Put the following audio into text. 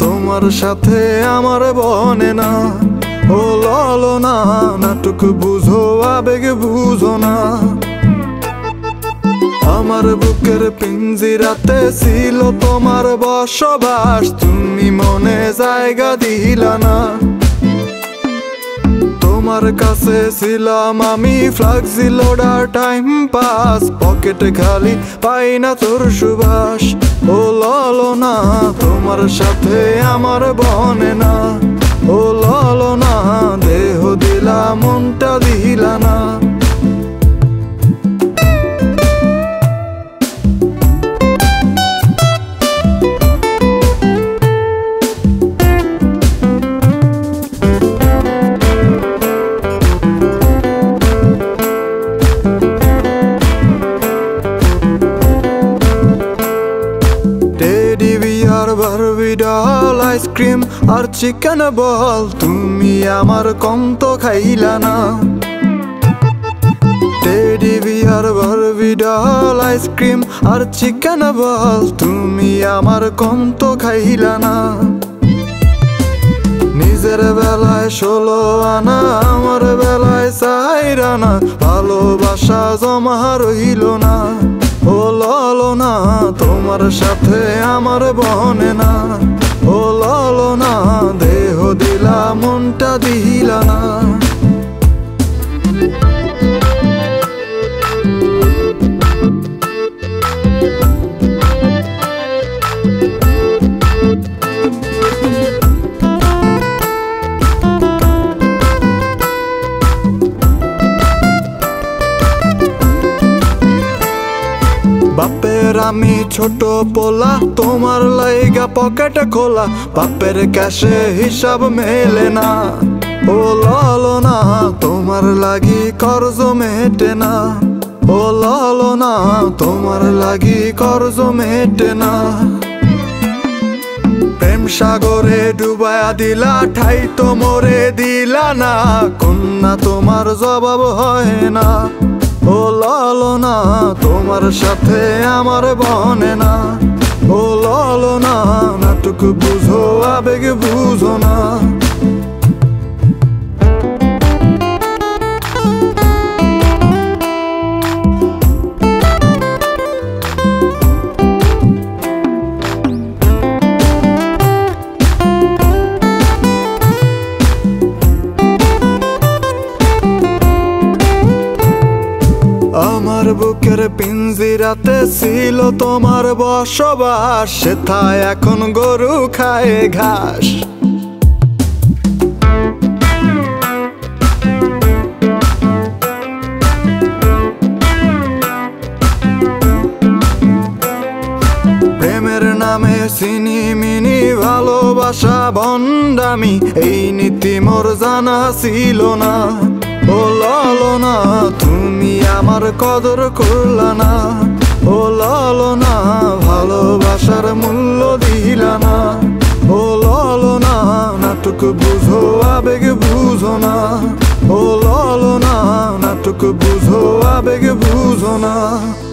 তোমার সাথে আমার বনে না। ও ললো না, নাটক বুঝো আবেগ বুঝো না। আমার বুকের পিঞ্জিরাতে ছিল তোমার বসবাস, তুমি মনে জায়গা দিলা না। তোমার কাছে ছিলাম আমি ফ্লাক্সি লোডার টাইম পাস, পকেটে খালি পাই না তোর সুবাস। ও ললো না, তোমার সাথে আমার বনে না। ও ললো না, দেহ দিলা মনটা দিলা না। বারবি ডল, আইসক্রিম আর চিকেন বল, তুমি আমার কম তো খাইলা না। Teddy bear Barbie doll, ice cream আর চিকেন বল, তুমি আমার কম তো খাইলা না। নিজের বেলায় 16 আনা, আমার বেলায় 4 আনা, ভালোবাসা জমা রইল না। ও ললো না, তোমার সাথে আমার বনে না। ও ললো না, দেহ দিলা মনটা দিলা না। বাপের আমি ছোট পোলা, তোমার লাইগা পকেট খোলা, বাপের ক্যাশে হিসাব মেলে না। ও ললো না, তোমার লাগি কর্জ মেটে না। ও ললো না, তোমার লাগি কর্জ মেটে না। প্রেম সাগরে ডুবায়া দিলা, ঠাই তো মোরে দিলা না, কন্যা তোমার জবাব হয় না। ও ললো না, তোমার সাথে আমার বনে না। ও ললো না, নাটক বুঝো আবেগ বুঝো না। আমার বুকের পিঞ্জিরাতে ছিল তোমার বসবাস, সেথায় এখন গরু খায় ঘাস। প্রেমের নামে সিনিমিনি, ভালোবাসা ভণ্ডামি, এই নীতি মোর জানা ছিল না। ও ললো না, তুমি আমার কদর করলা না। ও ললো না, ভালোবাসার মূল্য দিলা না। ও ললো না, নাটক বুঝো আবেগ বুঝো না। ও ললো না, নাটক বুঝো আবেগ বুঝো না।